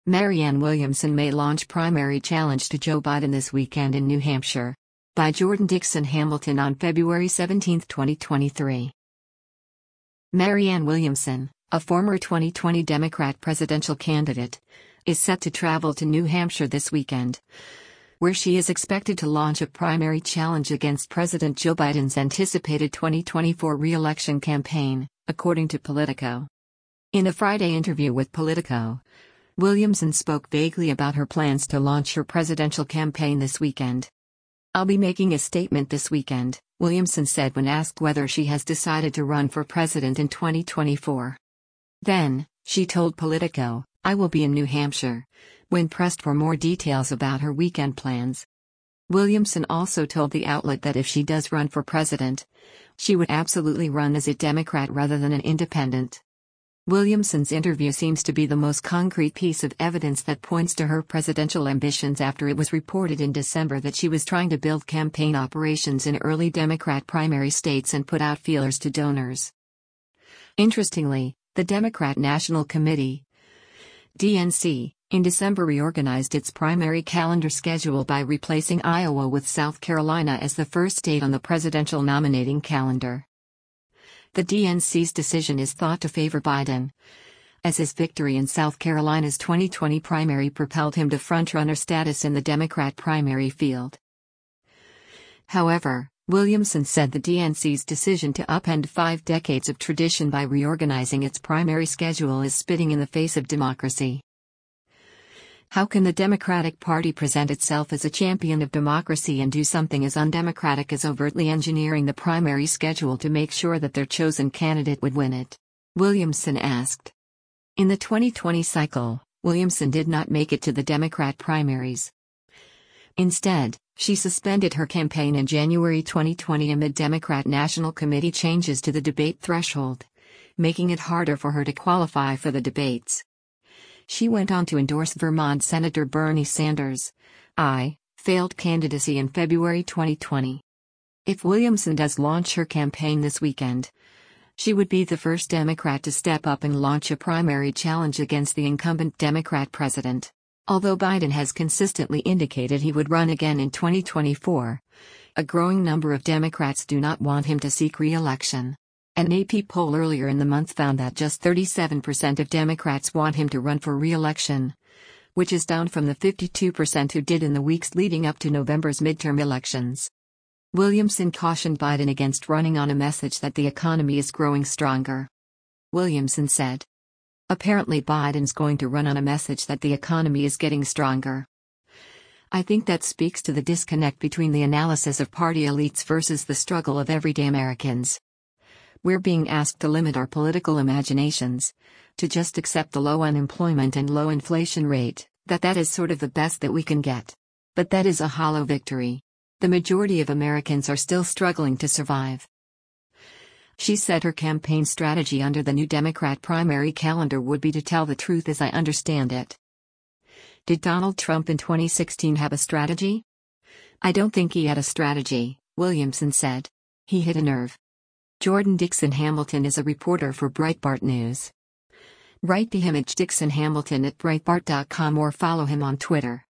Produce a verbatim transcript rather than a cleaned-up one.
Marianne Williamson may launch primary challenge to Joe Biden this weekend in New Hampshire. By Jordan Dixon Hamilton on February seventeenth, twenty twenty-three. Marianne Williamson, a former twenty twenty Democrat presidential candidate, is set to travel to New Hampshire this weekend, where she is expected to launch a primary challenge against President Joe Biden's anticipated twenty twenty-four re-election campaign, according to Politico. In a Friday interview with Politico, Williamson spoke vaguely about her plans to launch her presidential campaign this weekend. "I'll be making a statement this weekend," Williamson said when asked whether she has decided to run for president in twenty twenty-four. Then, she told Politico, "I will be in New Hampshire," when pressed for more details about her weekend plans. Williamson also told the outlet that if she does run for president, she would absolutely run as a Democrat rather than an independent. Williamson's interview seems to be the most concrete piece of evidence that points to her presidential ambitions after it was reported in December that she was trying to build campaign operations in early Democrat primary states and put out feelers to donors. Interestingly, the Democrat National Committee, D N C, in December reorganized its primary calendar schedule by replacing Iowa with South Carolina as the first state on the presidential nominating calendar. The D N C's decision is thought to favor Biden, as his victory in South Carolina's twenty twenty primary propelled him to frontrunner status in the Democrat primary field. However, Williamson said the D N C's decision to upend five decades of tradition by reorganizing its primary schedule is spitting in the face of democracy. How can the Democratic Party present itself as a champion of democracy and do something as undemocratic as overtly engineering the primary schedule to make sure that their chosen candidate would win it? Williamson asked. In the twenty twenty cycle, Williamson did not make it to the Democrat primaries. Instead, she suspended her campaign in January twenty twenty amid Democrat National Committee changes to the debate threshold, making it harder for her to qualify for the debates. She went on to endorse Vermont Senator Bernie Sanders' I failed candidacy in February twenty twenty. If Williamson does launch her campaign this weekend, she would be the first Democrat to step up and launch a primary challenge against the incumbent Democrat president. Although Biden has consistently indicated he would run again in twenty twenty-four, a growing number of Democrats do not want him to seek re-election. An A P poll earlier in the month found that just thirty-seven percent of Democrats want him to run for re-election, which is down from the fifty-two percent who did in the weeks leading up to November's midterm elections. Williamson cautioned Biden against running on a message that the economy is growing stronger. Williamson said, "Apparently Biden's going to run on a message that the economy is getting stronger. I think that speaks to the disconnect between the analysis of party elites versus the struggle of everyday Americans. We're being asked to limit our political imaginations, to just accept the low unemployment and low inflation rate, that that is sort of the best that we can get. But that is a hollow victory. The majority of Americans are still struggling to survive." She said her campaign strategy under the new Democrat primary calendar would be to tell the truth as I understand it. Did Donald Trump in twenty sixteen have a strategy? I don't think he had a strategy, Williamson said. He hit a nerve. Jordan Dixon Hamilton is a reporter for Breitbart News. Write to him at Dixon Hamilton at Breitbart dot com or follow him on Twitter.